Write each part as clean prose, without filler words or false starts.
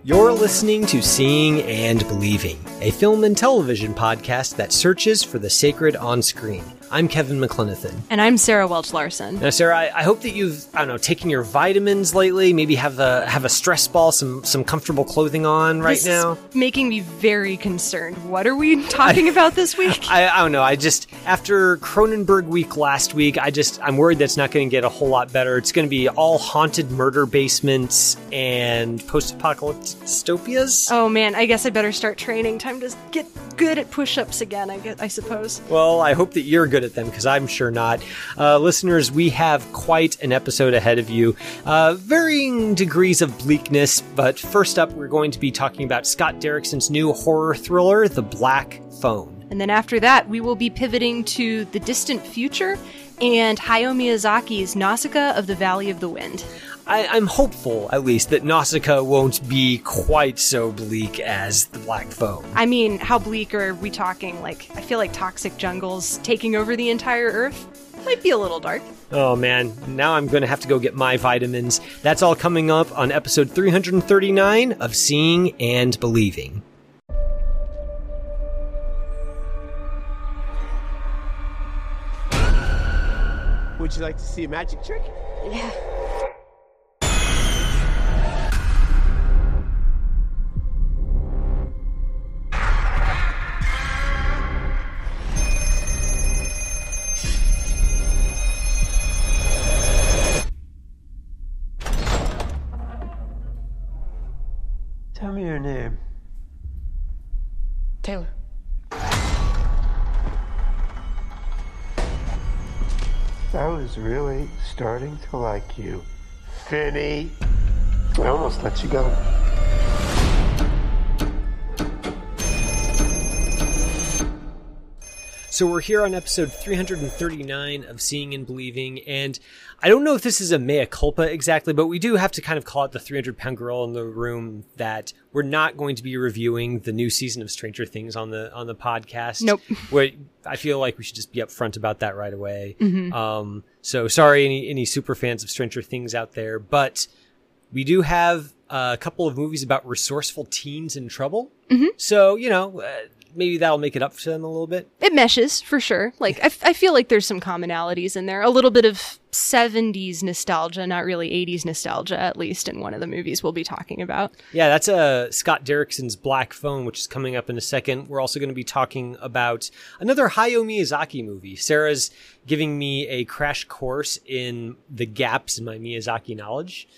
You're listening to Seeing and Believing, a film and television podcast that searches for the sacred on screen. I'm Kevin McLenithan. And I'm Sarah Welch-Larson. Now, Sarah, I hope that you've, taken your vitamins lately, maybe have a stress ball, some comfortable clothing on right now. This is making me very concerned. What are we talking about this week? I don't know. After Cronenberg week last week, I'm worried that's not going to get a whole lot better. It's going to be all haunted murder basements and post-apocalyptic dystopias. Oh man, I guess I better start training. Time to get good at push-ups again, I suppose. Well, I hope that you're good at them, because I'm sure not. Listeners, we have quite an episode ahead of you. Varying degrees of bleakness, but first up, we're going to be talking about Scott Derrickson's new horror thriller, The Black Phone. And then after that, we will be pivoting to The Distant Future and Hayao Miyazaki's Nausicaa of the Valley of the Wind. I'm hopeful, at least, that Nausicaa won't be quite so bleak as The Black Phone. I mean, how bleak are we talking? I feel like toxic jungles taking over the entire Earth might be a little dark. Oh man, now I'm going to have to go get my vitamins. That's all coming up on episode 339 of Seeing and Believing. Would you like to see a magic trick? Yeah. Tell me your name. Taylor. I was really starting to like you, Finney. I almost let you go. So we're here on episode 339 of Seeing and Believing, and I don't know if this is a mea culpa exactly, but we do have to kind of call it the 300-pound gorilla in the room that we're not going to be reviewing the new season of Stranger Things on the podcast. Nope. Where I feel like we should just be upfront about that right away. Mm-hmm. So sorry, any super fans of Stranger Things out there, but we do have a couple of movies about resourceful teens in trouble. Mm-hmm. So, maybe that'll make it up to them a little bit. It meshes, for sure. I feel like there's some commonalities in there. A little bit of 70s nostalgia, not really 80s nostalgia, at least in one of the movies we'll be talking about. Yeah, that's Scott Derrickson's Black Phone, which is coming up in a second. We're also going to be talking about another Hayao Miyazaki movie. Sarah's giving me a crash course in the gaps in my Miyazaki knowledge.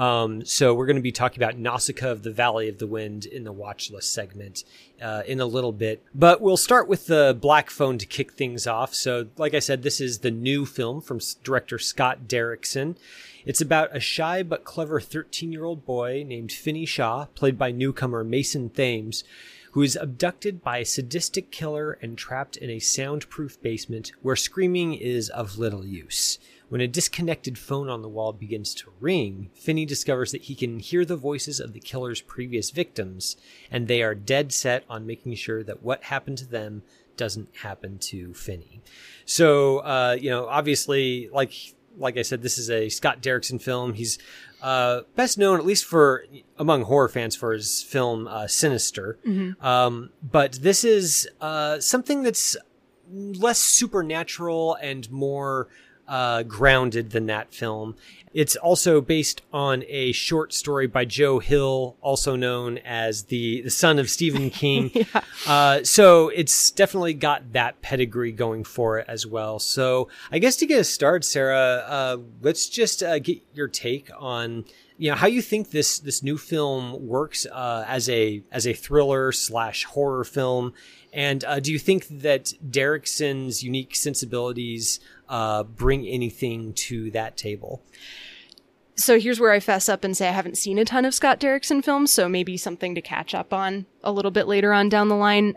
So we're going to be talking about Nausicaa of the Valley of the Wind in the watch list segment in a little bit. But we'll start with the Black Phone to kick things off. So like I said, this is the new film from director Scott Derrickson. It's about a shy but clever 13-year-old boy named Finney Shaw, played by newcomer Mason Thames, who is abducted by a sadistic killer and trapped in a soundproof basement where screaming is of little use. When a disconnected phone on the wall begins to ring, Finney discovers that he can hear the voices of the killer's previous victims, and they are dead set on making sure that what happened to them doesn't happen to Finney. So, obviously, like I said, this is a Scott Derrickson film. He's best known, at least among horror fans, for his film Sinister. Mm-hmm. But this is something that's less supernatural and more grounded than that film. It's also based on a short story by Joe Hill, also known as the son of Stephen King. Yeah. So it's definitely got that pedigree going for it as well. So I guess to get us started, Sarah, let's just get your take on how you think this new film works as a thriller / horror film. And do you think that Derrickson's unique sensibilities bring anything to that table? So here's where I fess up and say I haven't seen a ton of Scott Derrickson films, so maybe something to catch up on a little bit later on down the line.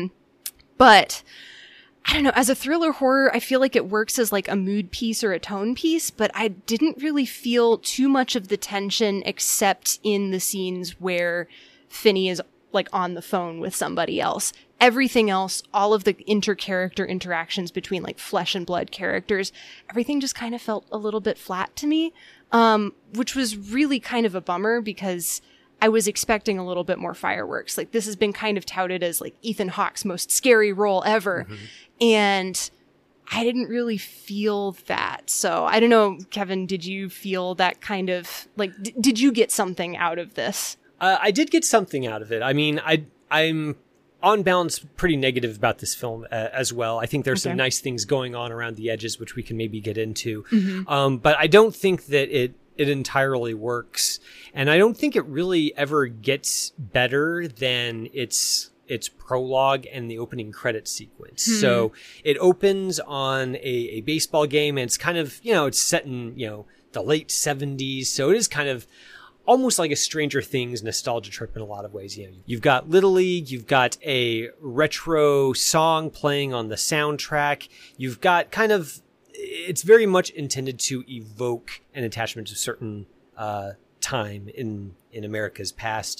But I don't know, as a thriller horror, I feel like it works as a mood piece or a tone piece, but I didn't really feel too much of the tension except in the scenes where Finney is on the phone with somebody else. Everything else, all of the inter-character interactions between flesh and blood characters, everything just kind of felt a little bit flat to me, which was really kind of a bummer because I was expecting a little bit more fireworks. Like, this has been kind of touted as like Ethan Hawke's most scary role ever. And I didn't really feel that. So I don't know, Kevin, did you feel that kind of like, did you get something out of this? I did get something out of it. I mean, I'm on balance pretty negative about this film as well. I think there's some nice things going on around the edges, which we can maybe get into. But I don't think that it entirely works. And I don't think it really ever gets better than its prologue and the opening credit sequence. So it opens on a baseball game, and it's kind of, it's set in, the late 70s. So it is kind of almost like a Stranger Things nostalgia trip in a lot of ways. You've got Little League, you've got a retro song playing on the soundtrack. You've got kind of, it's very much intended to evoke an attachment to a certain time in America's past.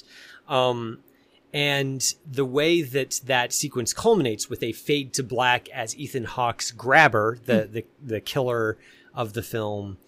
And the way that sequence culminates with a fade to black as Ethan Hawke's grabber, the killer of the film,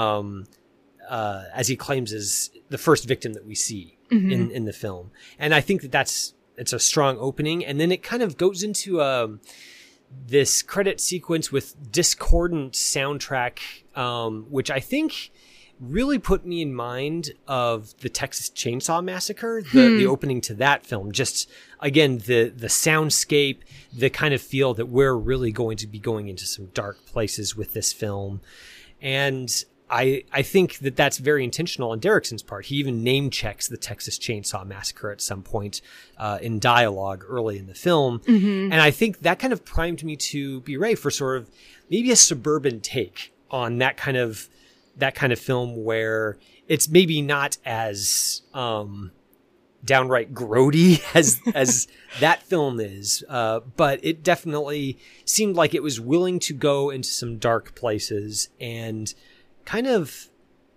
as he claims is the first victim that we see in the film. And I think it's a strong opening. And then it kind of goes into this credit sequence with discordant soundtrack, which I think really put me in mind of the Texas Chainsaw Massacre, the opening to that film. Just, again, the soundscape, the kind of feel that we're really going to be going into some dark places with this film. And I think that that's very intentional on Derrickson's part. He even name checks the Texas Chainsaw Massacre at some point in dialogue early in the film. And I think that kind of primed me to be ready for sort of maybe a suburban take on that kind of film, where it's maybe not as downright grody as that film is, but it definitely seemed like it was willing to go into some dark places and kind of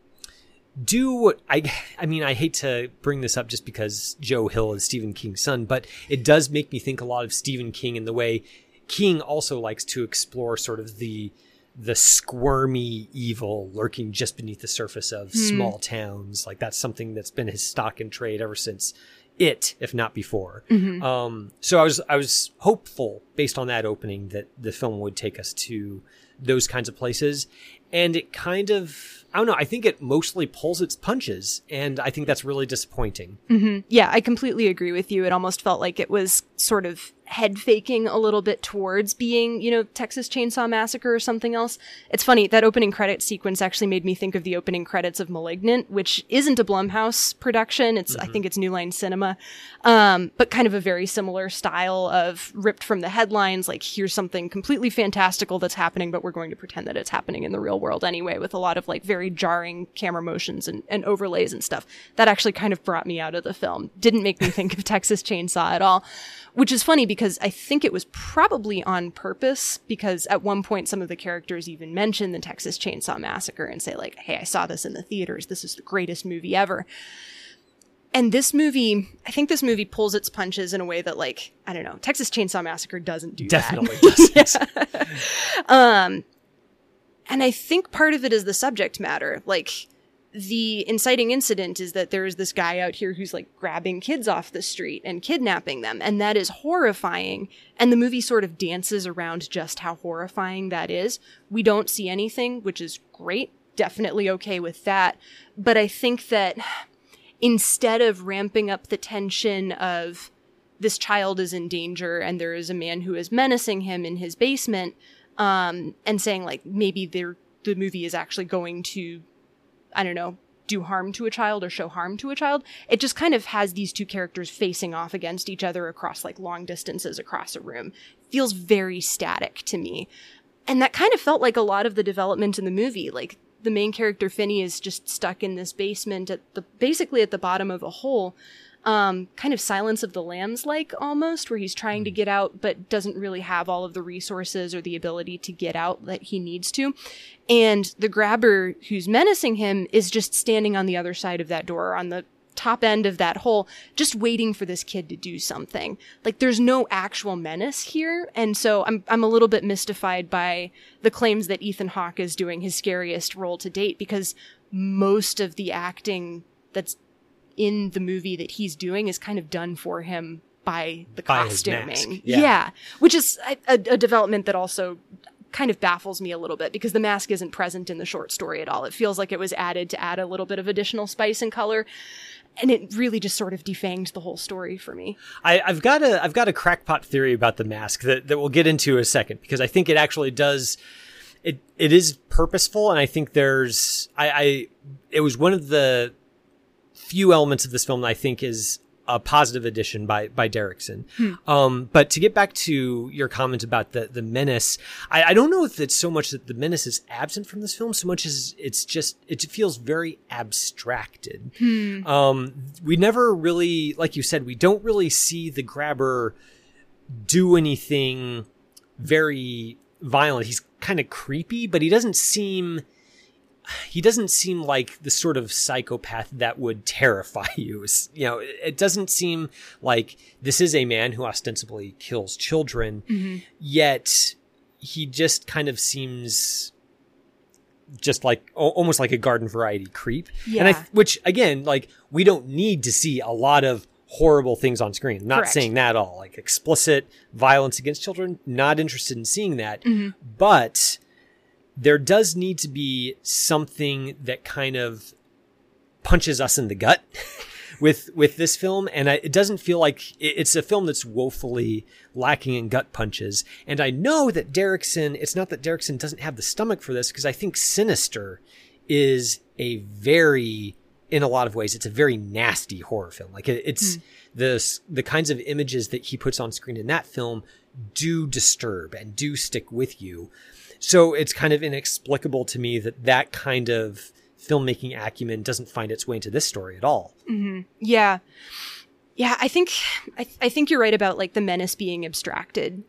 do what I mean, I hate to bring this up just because Joe Hill is Stephen King's son, but it does make me think a lot of Stephen King in the way King also likes to explore sort of the squirmy evil lurking just beneath the surface of small towns. Like, that's something that's been his stock in trade ever since It, if not before. So I was hopeful based on that opening that the film would take us to those kinds of places. And it kind of, I don't know, I think it mostly pulls its punches, and I think that's really disappointing. Yeah, I completely agree with you. It almost felt like it was sort of head faking a little bit towards being, Texas Chainsaw Massacre or something else. It's funny, that opening credit sequence actually made me think of the opening credits of Malignant, which isn't a Blumhouse production. It's, I think it's New Line Cinema, but kind of a very similar style of ripped from the headlines, like, here's something completely fantastical that's happening, but we're going to pretend that it's happening in the real world anyway, with a lot of like very jarring camera motions and overlays and stuff. That actually kind of brought me out of the film. Didn't make me think of Texas Chainsaw at all. Which is funny because I think it was probably on purpose, because at one point some of the characters even mention the Texas Chainsaw Massacre and say like, hey, I saw this in the theaters. This is the greatest movie ever. And I think this movie pulls its punches in a way that, like, I don't know, Texas Chainsaw Massacre doesn't do Definitely that. doesn't. And I think part of it is the subject matter. Like, the inciting incident is that there is this guy out here who's like grabbing kids off the street and kidnapping them. And that is horrifying. And the movie sort of dances around just how horrifying that is. We don't see anything, which is great. Definitely okay with that. But I think that instead of ramping up the tension of this child is in danger and there is a man who is menacing him in his basement, and saying like, maybe the movie is actually going to, I don't know, do harm to a child or show harm to a child. It just kind of has these two characters facing off against each other across like long distances across a room. Feels very static to me. And that kind of felt like a lot of the development in the movie. Like, the main character, Finney, is just stuck in this basement basically at the bottom of a hole. Kind of Silence of the Lambs-like almost, where he's trying to get out, but doesn't really have all of the resources or the ability to get out that he needs to. And the grabber who's menacing him is just standing on the other side of that door, on the top end of that hole, just waiting for this kid to do something. Like, there's no actual menace here. And so I'm a little bit mystified by the claims that Ethan Hawke is doing his scariest role to date, because most of the acting that's in the movie that he's doing is kind of done for him by the By his costuming. mask. Yeah. Which is a development that also kind of baffles me a little bit, because the mask isn't present in the short story at all. It feels like it was added to add a little bit of additional spice and color. And it really just sort of defanged the whole story for me. I've got a crackpot theory about the mask that we'll get into in a second, because I think it actually does. It is purposeful, and I think it was one of the few elements of this film that I think is a positive addition by Derrickson. But to get back to your comment about the menace, I don't know if it's so much that the menace is absent from this film so much as it feels very abstracted. We never really, like you said, we don't really see the grabber do anything very violent. He's kind of creepy, but he doesn't seem like the sort of psychopath that would terrify you. You know, it doesn't seem like this is a man who ostensibly kills children, yet he just kind of seems just like almost like a garden variety creep. Yeah. And which again, like, we don't need to see a lot of horrible things on screen. I'm not Correct. saying that at all. Like explicit violence against children, not interested in seeing that. But there does need to be something that kind of punches us in the gut with this film. And it doesn't feel like it's a film that's woefully lacking in gut punches. And I know that it's not that Derrickson doesn't have the stomach for this, because I think Sinister is in a lot of ways, it's a very nasty horror film. Like it's the kinds of images that he puts on screen in that film do disturb and do stick with you. So it's kind of inexplicable to me that kind of filmmaking acumen doesn't find its way into this story at all. Yeah. Yeah, I think you're right about like the menace being abstracted.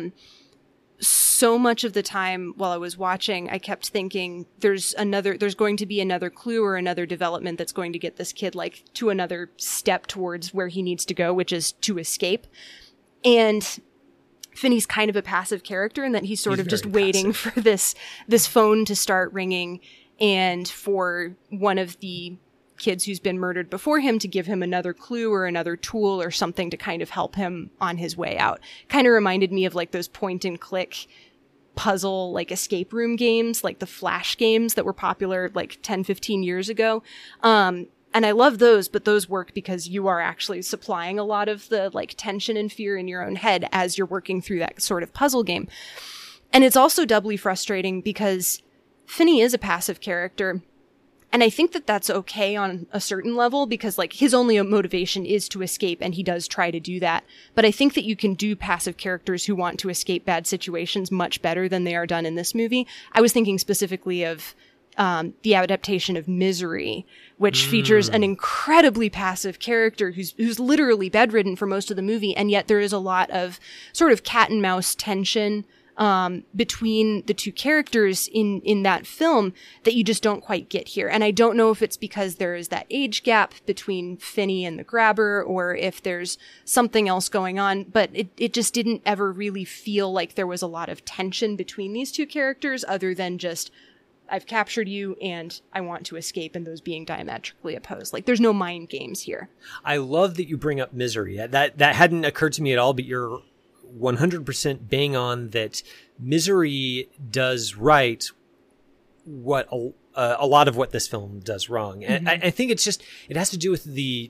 So much of the time while I was watching, I kept thinking there's going to be another clue or another development that's going to get this kid like to another step towards where he needs to go, which is to escape. And Finney's kind of a passive character in that he's sort of just waiting for this phone to start ringing and for one of the kids who's been murdered before him to give him another clue or another tool or something to kind of help him on his way out. Kind of reminded me of like those point and click puzzle, like escape room games, like the Flash games that were popular like 10, 15 years ago. And I love those, but those work because you are actually supplying a lot of the like tension and fear in your own head as you're working through that sort of puzzle game. And it's also doubly frustrating because Finney is a passive character. And I think that that's okay on a certain level because like his only motivation is to escape and he does try to do that. But I think that you can do passive characters who want to escape bad situations much better than they are done in this movie. I was thinking specifically of the adaptation of Misery, which features an incredibly passive character who's literally bedridden for most of the movie. And yet there is a lot of sort of cat and mouse tension between the two characters in that film that you just don't quite get here. And I don't know if it's because there is that age gap between Finney and the grabber or if there's something else going on, but it just didn't ever really feel like there was a lot of tension between these two characters other than just, I've captured you and I want to escape, and those being diametrically opposed. Like there's no mind games here. I love that you bring up Misery. That hadn't occurred to me at all, but you're 100% bang on that Misery does right what a lot of what this film does wrong. And I think it's just, it has to do with the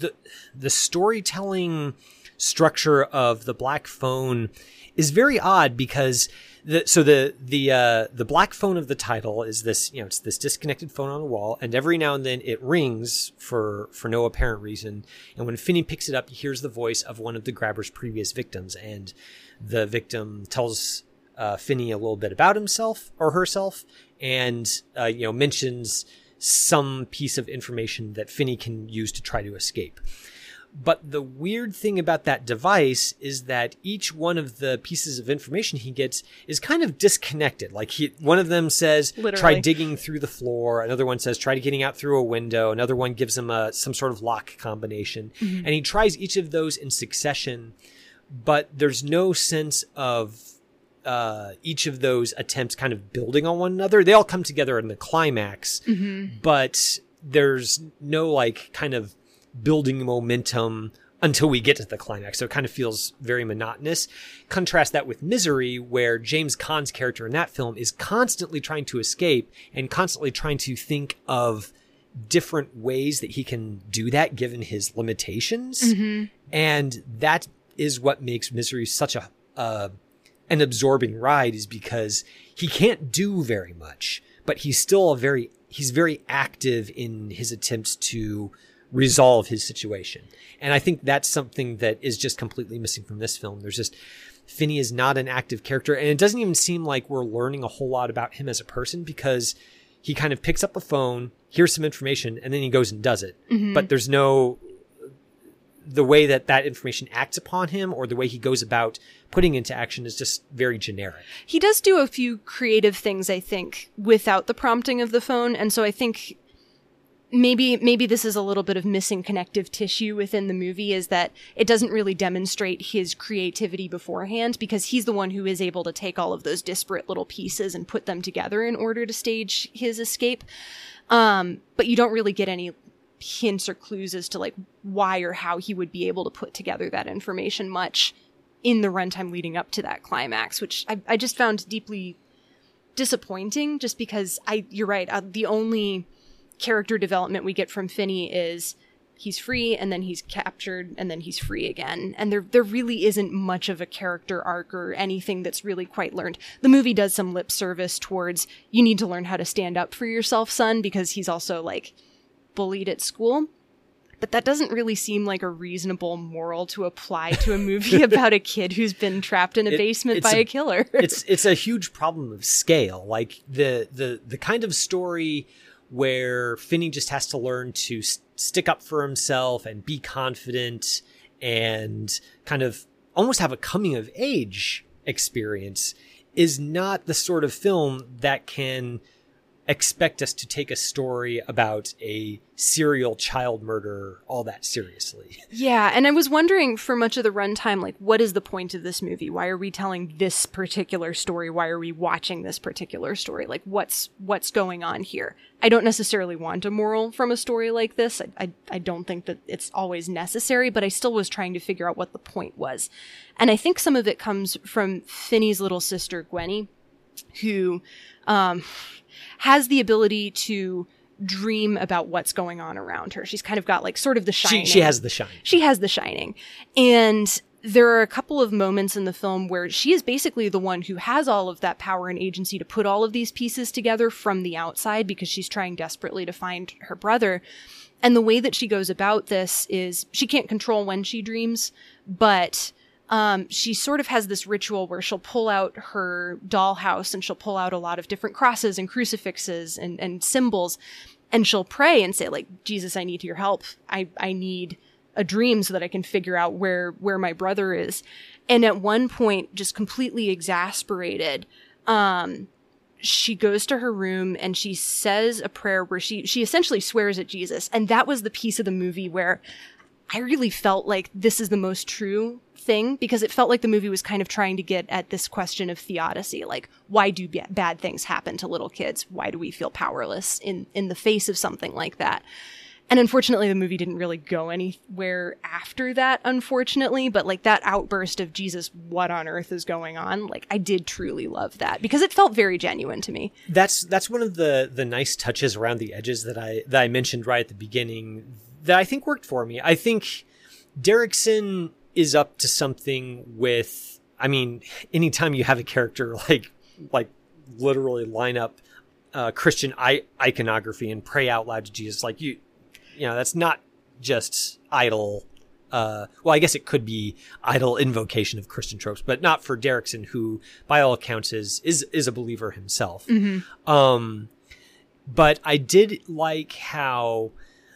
storytelling structure of the Black Phone is very odd because the black phone of the title is this, it's this disconnected phone on the wall, and every now and then it rings for no apparent reason. And when Finney picks it up, he hears the voice of one of the grabber's previous victims, and the victim tells Finney a little bit about himself or herself, and mentions some piece of information that Finney can use to try to escape. But the weird thing about that device is that each one of the pieces of information he gets is kind of disconnected. Like one of them says, Literally. Try digging through the floor. Another one says, try getting out through a window. Another one gives him some sort of lock combination. Mm-hmm. And he tries each of those in succession, but there's no sense of each of those attempts kind of building on one another. They all come together in the climax, but there's no like kind of building momentum until we get to the climax. So it kind of feels very monotonous. Contrast that with Misery, where James Caan's character in that film is constantly trying to escape and constantly trying to think of different ways that he can do that given his limitations. Mm-hmm. And that is what makes Misery such an absorbing ride, is because he can't do very much, but he's still he's very active in his attempts to resolve his situation. And I think that's something that is just completely missing from this film. Finney is not an active character, and it doesn't even seem like we're learning a whole lot about him as a person, because he kind of picks up the phone, hears some information, and then he goes and does it. Mm-hmm. But there's the way that information acts upon him, or the way he goes about putting into action, is just very generic. He does do a few creative things, I think, without the prompting of the phone. And so I think maybe this is a little bit of missing connective tissue within the movie, is that it doesn't really demonstrate his creativity beforehand, because he's the one who is able to take all of those disparate little pieces and put them together in order to stage his escape. But you don't really get any hints or clues as to like why or how he would be able to put together that information much in the runtime leading up to that climax, which I just found deeply disappointing, just because you're right. The only character development we get from Finney is he's free, and then he's captured, and then he's free again. And there really isn't much of a character arc or anything that's really quite learned. The movie does some lip service towards, you need to learn how to stand up for yourself, son, because he's also like bullied at school. But that doesn't really seem like a reasonable moral to apply to a movie about a kid who's been trapped in a basement by a killer. It's a huge problem of scale. Like the kind of story where Finney just has to learn to stick up for himself and be confident and kind of almost have a coming of age experience is not the sort of film that can expect us to take a story about a serial child murderer all that seriously. Yeah, and I was wondering for much of the runtime, like, what is the point of this movie? Why are we telling this particular story? Why are we watching this particular story? Like, what's going on here? I don't necessarily want a moral from a story like this. I don't think that it's always necessary, but I still was trying to figure out what the point was. And I think some of it comes from Finney's little sister, Gwenny, who has the ability to dream about what's going on around her. She's kind of got like sort of the Shining. She has the Shining. She has the Shining. And there are a couple of moments in the film where she is basically the one who has all of that power and agency to put all of these pieces together from the outside, because she's trying desperately to find her brother. And the way that she goes about this is she can't control when she dreams, but she sort of has this ritual where she'll pull out her dollhouse and she'll pull out a lot of different crosses and crucifixes and symbols, and she'll pray and say, like, Jesus, I need your help. I need a dream so that I can figure out where my brother is. And at one point, just completely exasperated, she goes to her room and she says a prayer where she essentially swears at Jesus. And that was the piece of the movie where I really felt like this is the most true thing, because it felt like the movie was kind of trying to get at this question of theodicy. Like, why do bad things happen to little kids? Why do we feel powerless in the face of something like that? And unfortunately, the movie didn't really go anywhere after that, unfortunately. But like that outburst of Jesus, what on earth is going on? Like, I did truly love that, because it felt very genuine to me. That's one of the nice touches around the edges that I mentioned right at the beginning that I think worked for me. I think Derrickson is up to something with, I mean, anytime you have a character like literally line up Christian iconography and pray out loud to Jesus, like you know, that's not just idle. Well, I guess it could be idle invocation of Christian tropes, but not for Derrickson, who by all accounts is a believer himself. Mm-hmm. But I did like how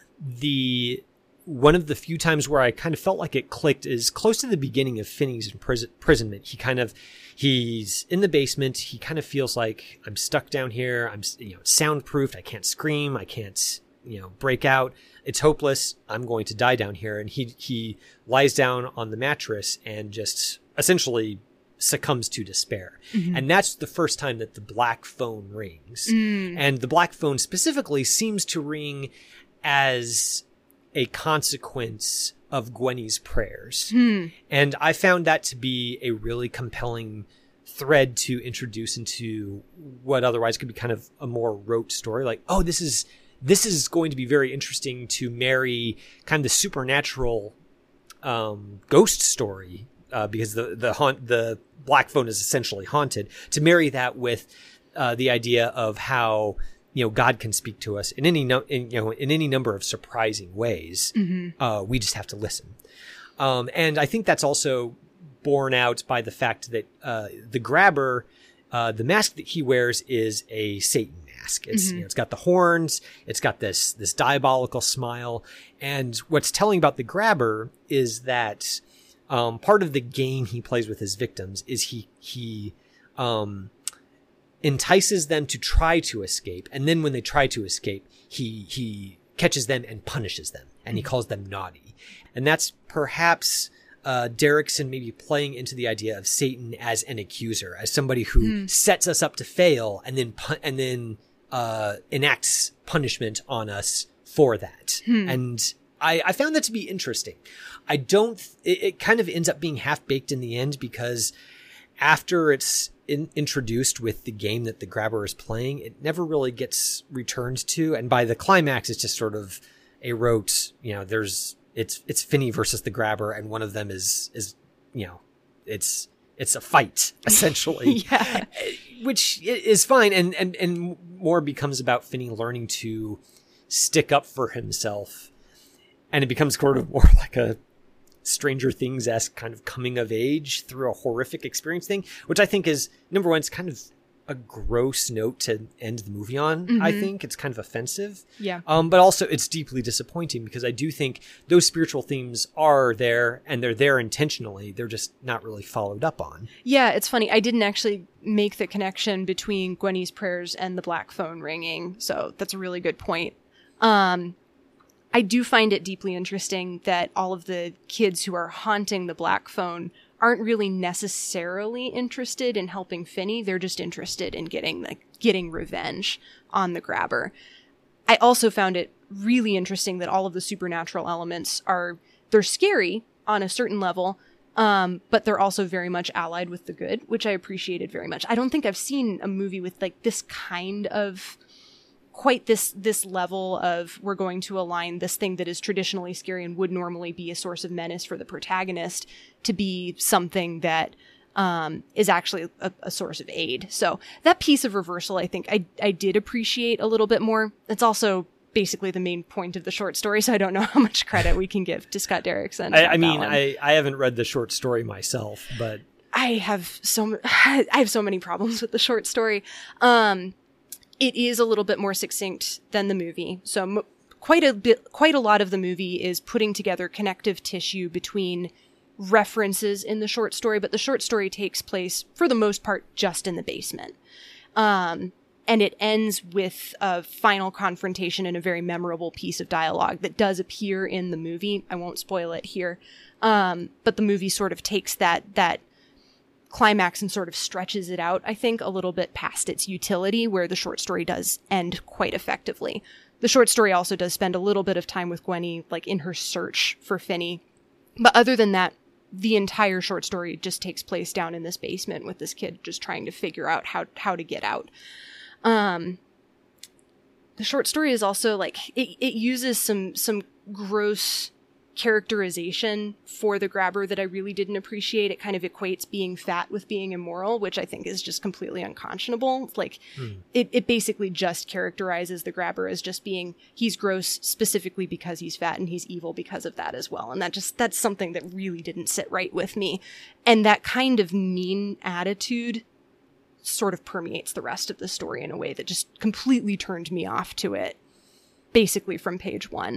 one of the few times where I kind of felt like it clicked is close to the beginning of Finney's imprisonment. He's in the basement. He kind of feels like, I'm stuck down here. I'm, soundproofed. I can't scream. I can't, break out. It's hopeless. I'm going to die down here. And he lies down on the mattress and just essentially succumbs to despair. Mm-hmm. And that's the first time that the black phone rings. And the black phone specifically seems to ring as a consequence of Gwenny's prayers. And I found that to be a really compelling thread to introduce into what otherwise could be kind of a more rote story. Like, oh, this is going to be very interesting to marry kind of the supernatural ghost story, because the Black Phone is essentially haunted, to marry that with the idea of how, you know, God can speak to us in any number of surprising ways. We just have to listen. And I think that's also borne out by the fact that the grabber, the mask that he wears is a Satan mask. It's you know, it's got the horns, it's got this diabolical smile, and what's telling about the grabber is that part of the game he plays with his victims is he entices them to try to escape, and then when they try to escape, he catches them and punishes them, and he calls them naughty. And that's perhaps Derrickson maybe playing into the idea of Satan as an accuser, as somebody who sets us up to fail and then enacts punishment on us for that. And I found that to be interesting. It kind of ends up being half baked in the end, because after it's introduced with the game that the grabber is playing, it never really gets returned to. And by the climax, it's just sort of a rote, you know, it's Finney versus the grabber, and one of them is, you know, it's a fight essentially. Yeah. Which is fine. And more becomes about Finney learning to stick up for himself. And it becomes sort of more like a Stranger Things-esque kind of coming of age through a horrific experience thing, which I think is, number one, it's kind of a gross note to end the movie on. I think it's kind of offensive. Yeah. But also it's deeply disappointing, because I do think those spiritual themes are there, and they're there intentionally. They're just not really followed up on. Yeah, it's funny. I didn't actually make the connection between Gwenny's prayers and the Black Phone ringing, so that's a really good point. I do find it deeply interesting that all of the kids who are haunting the Black Phone aren't really necessarily interested in helping Finney. They're just interested in getting revenge on the grabber. I also found it really interesting that all of the supernatural elements they're scary on a certain level, but they're also very much allied with the good, which I appreciated very much. I don't think I've seen a movie with like this kind of quite this level of, we're going to align this thing that is traditionally scary and would normally be a source of menace for the protagonist to be something that is actually a source of aid. So that piece of reversal, I think I did appreciate a little bit more. It's also basically the main point of the short story, so I don't know how much credit we can give to Scott Derrickson. I mean, I haven't read the short story myself, but I have so many problems with the short story. It is a little bit more succinct than the movie. So quite a lot of the movie is putting together connective tissue between references in the short story, but the short story takes place for the most part just in the basement. And it ends with a final confrontation and a very memorable piece of dialogue that does appear in the movie. I won't spoil it here. But the movie sort of takes that climax and sort of stretches it out, I think, a little bit past its utility, where the short story does end quite effectively. The short story also does spend a little bit of time with Gwenny, like in her search for Finney. But other than that, the entire short story just takes place down in this basement with this kid just trying to figure out how to get out. The short story is also like, it uses some gross characterization for the grabber that I really didn't appreciate. It kind of equates being fat with being immoral, which I think is just completely unconscionable. Like, it basically just characterizes the grabber as just being, he's gross specifically because he's fat, and he's evil because of that as well. And that's something that really didn't sit right with me. And that kind of mean attitude sort of permeates the rest of the story in a way that just completely turned me off to it, basically from page one.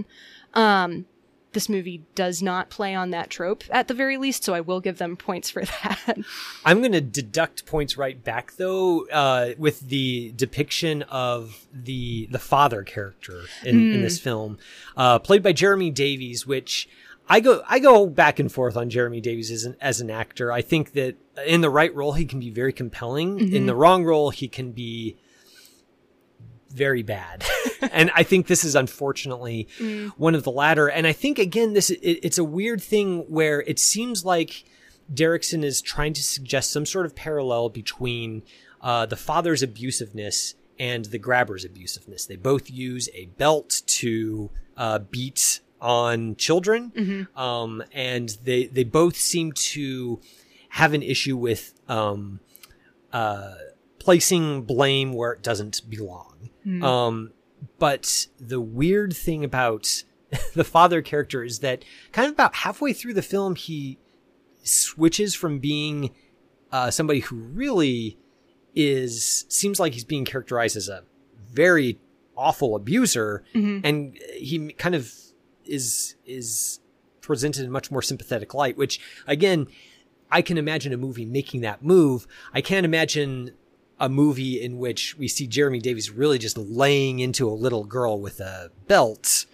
This movie does not play on that trope, at the very least, so I will give them points for that. I'm going to deduct points right back, though, with the depiction of the father character in this film, played by Jeremy Davies, which I go back and forth on Jeremy Davies as an actor. I think that in the right role, he can be very compelling. In the wrong role, he can be very bad. And I think this is unfortunately one of the latter. And I think, again, it's a weird thing where it seems like Derrickson is trying to suggest some sort of parallel between the father's abusiveness and the grabber's abusiveness. They both use a belt to beat on children. And they both seem to have an issue with placing blame where it doesn't belong. But the weird thing about the father character is that kind of about halfway through the film, he switches from being somebody who really seems like he's being characterized as a very awful abuser. And he kind of is presented in a much more sympathetic light, which, again, I can imagine a movie making that move. I can't imagine a movie in which we see Jeremy Davies really just laying into a little girl with a belt.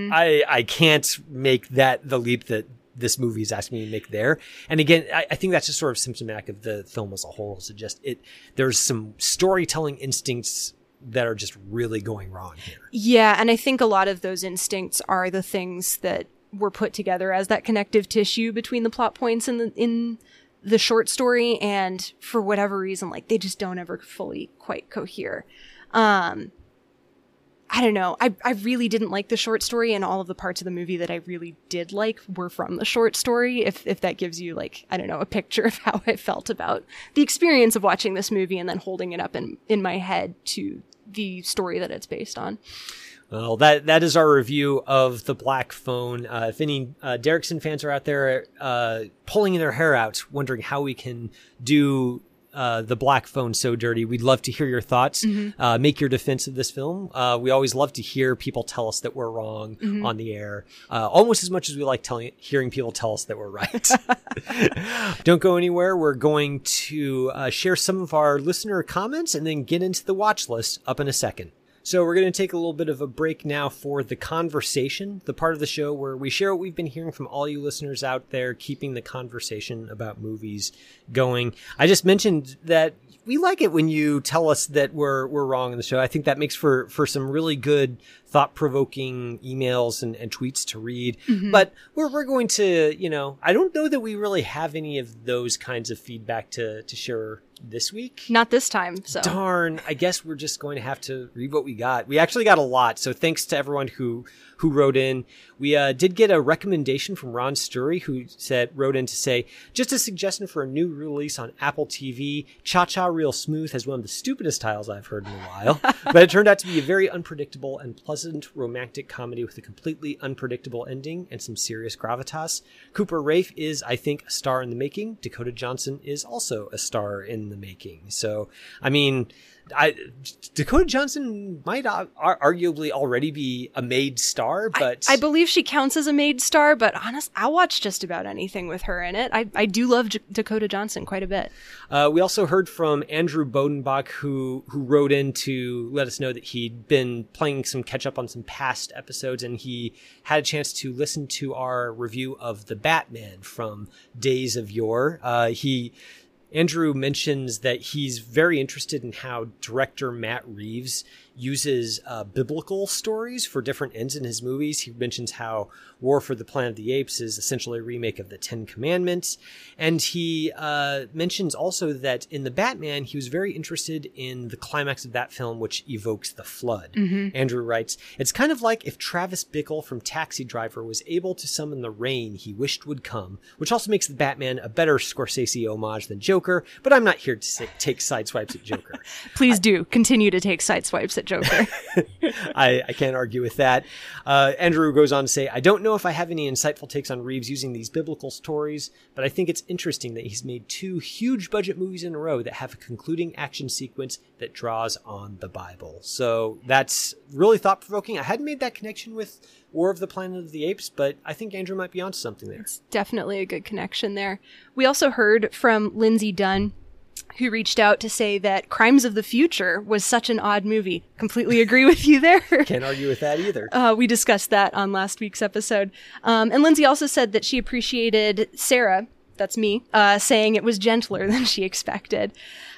I can't make that the leap that this movie is asking me to make there. And again, I think that's just sort of symptomatic of the film as a whole. So just there's some storytelling instincts that are just really going wrong here. Yeah, and I think a lot of those instincts are the things that were put together as that connective tissue between the plot points in the short story, and for whatever reason, like, they just don't ever fully quite cohere. I don't know. I really didn't like the short story, and all of the parts of the movie that I really did like were from the short story. If that gives you, like, I don't know, a picture of how I felt about the experience of watching this movie and then holding it up in my head to the story that it's based on. Well, that is our review of The Black Phone. If any Derrickson fans are out there pulling their hair out, wondering how we can do The Black Phone so dirty, we'd love to hear your thoughts. Make your defense of this film. We always love to hear people tell us that we're wrong on the air, almost as much as we like hearing people tell us that we're right. Don't go anywhere. We're going to share some of our listener comments and then get into the watch list up in a second. So we're going to take a little bit of a break now for The Conversation, the part of the show where we share what we've been hearing from all you listeners out there, keeping the conversation about movies going. I just mentioned that we like it when you tell us that we're wrong in the show. I think that makes for some really good, thought-provoking emails and tweets to read. But we're going to, I don't know that we really have any of those kinds of feedback to share this week. Not this time, so. Darn, I guess we're just going to have to read what we got. We actually got a lot, so thanks to everyone who wrote in. We did get a recommendation from Ron Sturry, who wrote in to say, just a suggestion for a new release on Apple TV. Cha-Cha Real Smooth has one of the stupidest titles I've heard in a while, but it turned out to be a very unpredictable and pleasant romantic comedy with a completely unpredictable ending and some serious gravitas. Cooper Raiff is, I think, a star in the making. Dakota Johnson is also a star in the making. So, I mean, Dakota Johnson might arguably already be a made star, but I believe she counts as a made star, but honest, I'll watch just about anything with her in it. I do love Dakota Johnson quite a bit. We also heard from Andrew Bodenbach, who wrote in to let us know that he'd been playing some catch up on some past episodes, and he had a chance to listen to our review of The Batman from Days of Yore. Andrew mentions that he's very interested in how director Matt Reeves uses biblical stories for different ends in his movies. He mentions how War for the Planet of the Apes is essentially a remake of the Ten Commandments. And he mentions also that in The Batman, he was very interested in the climax of that film, which evokes the flood. Andrew writes, it's kind of like if Travis Bickle from Taxi Driver was able to summon the rain he wished would come, which also makes The Batman a better Scorsese homage than Joker, but I'm not here to take side swipes at Joker. Please do continue to take side swipes at Joker. I can't argue with that. Andrew goes on to say, I don't know if I have any insightful takes on Reeves using these biblical stories, but I think it's interesting that he's made 2 huge budget movies in a row that have a concluding action sequence that draws on the Bible. So that's really thought-provoking. I hadn't made that connection with War of the Planet of the Apes, but I think Andrew might be onto something there. It's definitely a good connection there. We also heard from Lindsay Dunn, who reached out to say that Crimes of the Future was such an odd movie. Completely agree with you there. Can't argue with that either. We discussed that on last week's episode. And Lindsay also said that she appreciated Sarah, that's me, saying it was gentler than she expected.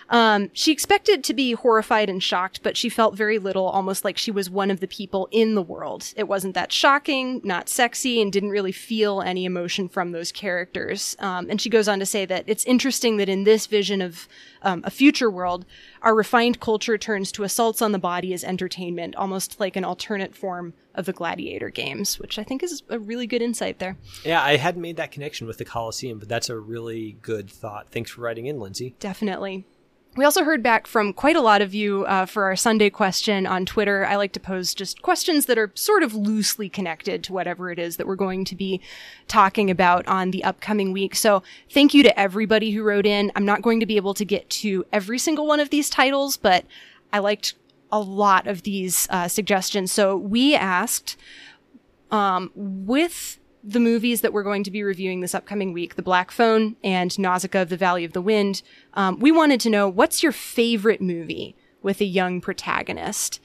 She expected to be horrified and shocked, but she felt very little, almost like she was one of the people in the world. It wasn't that shocking, not sexy, and didn't really feel any emotion from those characters. And she goes on to say that it's interesting that in this vision of a future world, our refined culture turns to assaults on the body as entertainment, almost like an alternate form of the gladiator games, which I think is a really good insight there. Yeah, I hadn't made that connection with the Colosseum, but that's a really good thought. Thanks for writing in, Lindsay. Definitely. We also heard back from quite a lot of you for our Sunday question on Twitter. I like to pose just questions that are sort of loosely connected to whatever it is that we're going to be talking about on the upcoming week. So thank you to everybody who wrote in. I'm not going to be able to get to every single one of these titles, but I liked a lot of these suggestions. So we asked, with the movies that we're going to be reviewing this upcoming week, The Black Phone and Nausicaa of the Valley of the Wind, we wanted to know, what's your favorite movie with a young protagonist?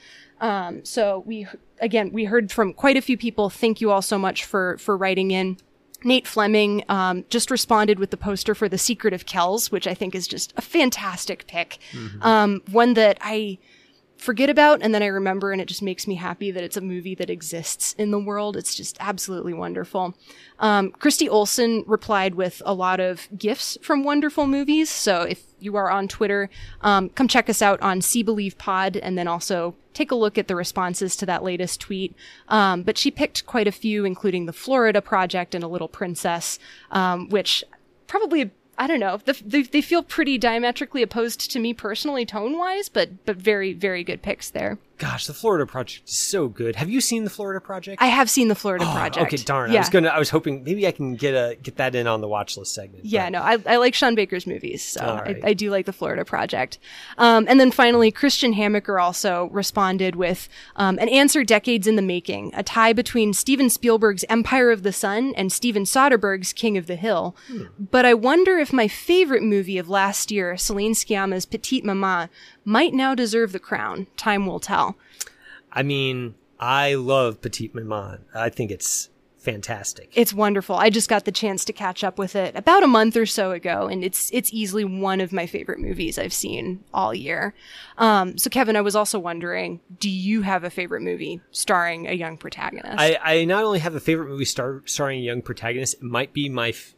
So we heard from quite a few people. Thank you all so much for writing in. Nate Fleming just responded with the poster for The Secret of Kells, which I think is just a fantastic pick. Mm-hmm. One that I forget about, and then I remember, and it just makes me happy that it's a movie that exists in the world. It's just absolutely wonderful. Christy Olson replied with a lot of gifs from wonderful movies. So if you are on Twitter, come check us out on See Believe Pod, and then also take a look at the responses to that latest tweet. But she picked quite a few, including The Florida Project and A Little Princess, which probably, I don't know, they feel pretty diametrically opposed to me personally, tone-wise, but very, very good picks there. Gosh, The Florida Project is so good. Have you seen The Florida Project? I have seen The Florida Project. Okay, darn. Yeah. I was hoping maybe I can get that in on the watch list segment. Yeah, no, I like Sean Baker's movies, so right. I do like The Florida Project. And then finally, Christian Hamaker also responded with an answer decades in the making, a tie between Steven Spielberg's Empire of the Sun and Steven Soderbergh's King of the Hill. But I wonder if my favorite movie of last year, Celine Sciamma's Petite Maman, might now deserve the crown. Time will tell. I mean, I love Petite Maman. I think it's fantastic. It's wonderful. I just got the chance to catch up with it about a month or so ago, and it's easily one of my favorite movies I've seen all year. So Kevin, I was also wondering, do you have a favorite movie starring a young protagonist? I not only have a favorite movie starring a young protagonist, it might be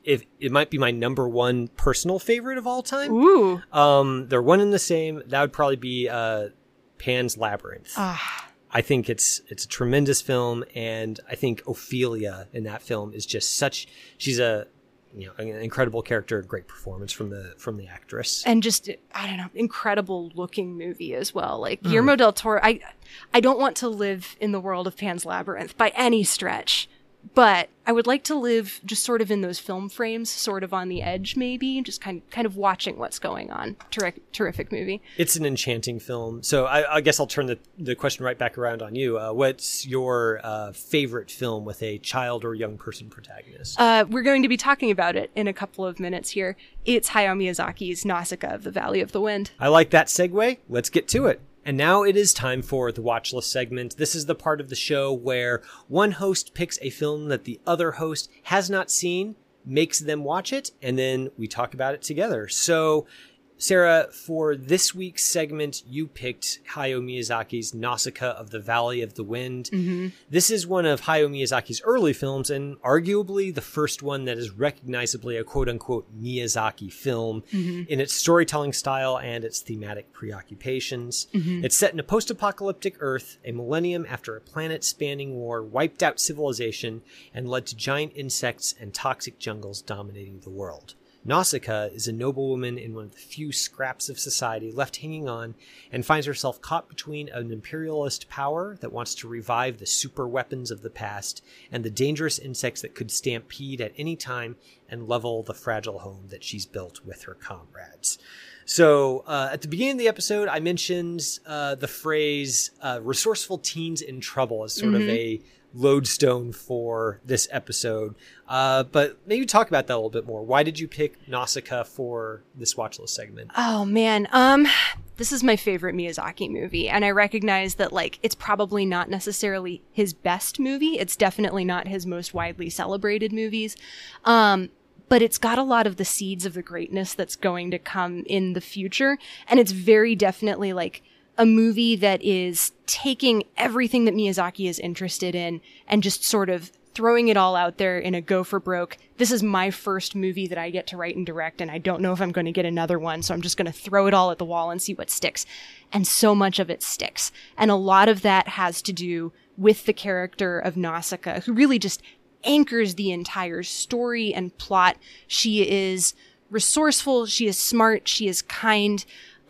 my number one personal favorite of all time. Ooh. They're one and the same. That would probably be Pan's Labyrinth. I think it's a tremendous film, and I think Ophelia in that film is just she's an incredible character, great performance from the actress. And just, I don't know, incredible looking movie as well. Like Guillermo del Toro, I don't want to live in the world of Pan's Labyrinth by any stretch, but I would like to live just sort of in those film frames, sort of on the edge, maybe, just kind of watching what's going on. Terrific movie. It's an enchanting film. So I guess I'll turn the question right back around on you. What's your favorite film with a child or young person protagonist? We're going to be talking about it in a couple of minutes here. It's Hayao Miyazaki's Nausicaa of the Valley of the Wind. I like that segue. Let's get to it. And now it is time for the watch list segment. This is the part of the show where one host picks a film that the other host has not seen, makes them watch it, and then we talk about it together. So, Sarah, for this week's segment, you picked Hayao Miyazaki's Nausicaa of the Valley of the Wind. Mm-hmm. This is one of Hayao Miyazaki's early films, and arguably the first one that is recognizably a quote-unquote Miyazaki film in its storytelling style and its thematic preoccupations. Mm-hmm. It's set in a post-apocalyptic Earth, a millennium after a planet-spanning war wiped out civilization and led to giant insects and toxic jungles dominating the world. Nausicaa is a noblewoman in one of the few scraps of society left hanging on and finds herself caught between an imperialist power that wants to revive the super weapons of the past and the dangerous insects that could stampede at any time and level the fragile home that she's built with her comrades. So at the beginning of the episode, I mentioned the phrase resourceful teens in trouble as sort of a lodestone for this episode. But maybe talk about that a little bit more. Why did you pick Nausicaa for this watch list segment? Oh, man. This is my favorite Miyazaki movie. And I recognize that, it's probably not necessarily his best movie. It's definitely not his most widely celebrated movies. But but it's got a lot of the seeds of the greatness that's going to come in the future. And it's very definitely like a movie that is taking everything that Miyazaki is interested in and just sort of throwing it all out there in a go for broke. This is my first movie that I get to write and direct, and I don't know if I'm going to get another one, so I'm just going to throw it all at the wall and see what sticks. And so much of it sticks. And a lot of that has to do with the character of Nausicaa, who really just anchors the entire story and plot. She is resourceful, she is smart, she is kind,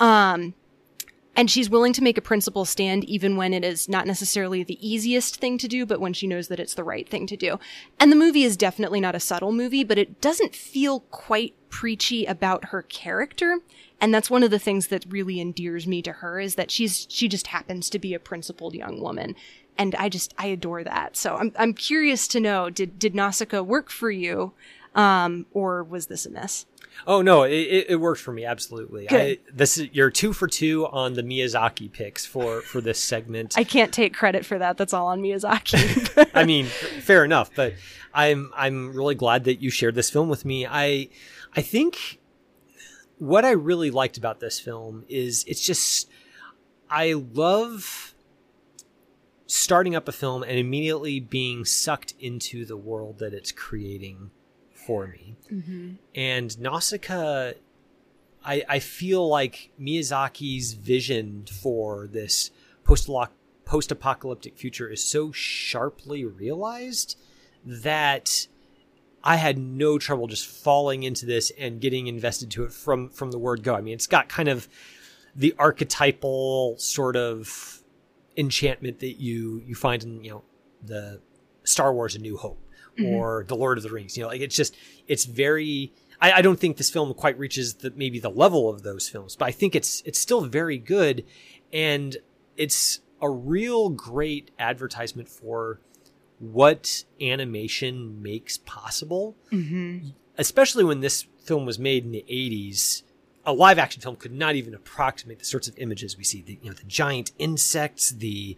and she's willing to make a principle stand even when it is not necessarily the easiest thing to do, but when she knows that it's the right thing to do. And the movie is definitely not a subtle movie, but it doesn't feel quite preachy about her character. And that's one of the things that really endears me to her, is that she just happens to be a principled young woman. And I adore that. So I'm curious to know, did Nausicaa work for you? Or was this a miss? Oh no, it worked for me, absolutely. Good. You're 2 for 2 on the Miyazaki picks for this segment. I can't take credit for that. That's all on Miyazaki. I mean, fair enough, but I'm really glad that you shared this film with me. I think what I really liked about this film is I love starting up a film and immediately being sucked into the world that it's creating for me. Mm-hmm. And Nausicaa, I feel like Miyazaki's vision for this post-apocalyptic future is so sharply realized that I had no trouble just falling into this and getting invested to it from the word go. I mean, it's got kind of the archetypal sort of enchantment that you find in, the Star Wars: A New Hope. Or The Lord of the Rings, like it's very, I don't think this film quite reaches maybe the level of those films, but I think it's still very good. And it's a real great advertisement for what animation makes possible, especially when this film was made in the 80s. A live action film could not even approximate the sorts of images we see, the giant insects, the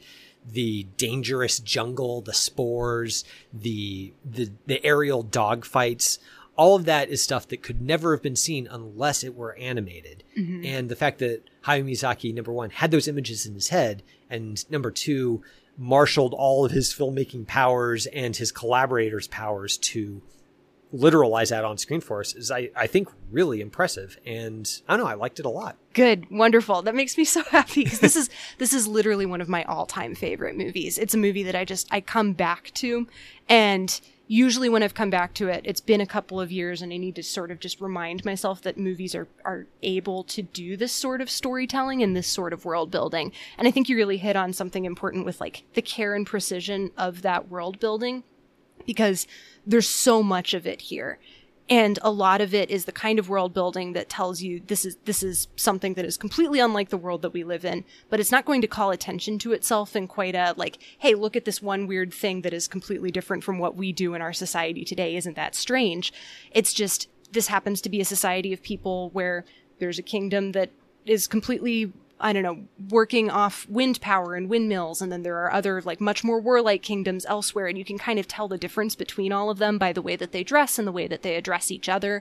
dangerous jungle, the spores, the aerial dogfights. All of that is stuff that could never have been seen unless it were animated. Mm-hmm. And the fact that Hayao Miyazaki, number one, had those images in his head, and number two, marshaled all of his filmmaking powers and his collaborators' powers to literalize that on screen for us is, I think, really impressive. And I don't know, I liked it a lot. Good. Wonderful. That makes me so happy, because this is literally one of my all-time favorite movies. It's a movie that I come back to, and usually when I've come back to it, it's been a couple of years and I need to sort of just remind myself that movies are able to do this sort of storytelling and this sort of world building. And I think you really hit on something important with like the care and precision of that world building, because there's so much of it here. And a lot of it is the kind of world building that tells you this is something that is completely unlike the world that we live in, but it's not going to call attention to itself in quite a like, hey, look at this one weird thing that is completely different from what we do in our society today. Isn't that strange? It's just, this happens to be a society of people where there's a kingdom that is completely, I don't know, working off wind power and windmills. And then there are other, like, much more warlike kingdoms elsewhere. And you can kind of tell the difference between all of them by the way that they dress and the way that they address each other.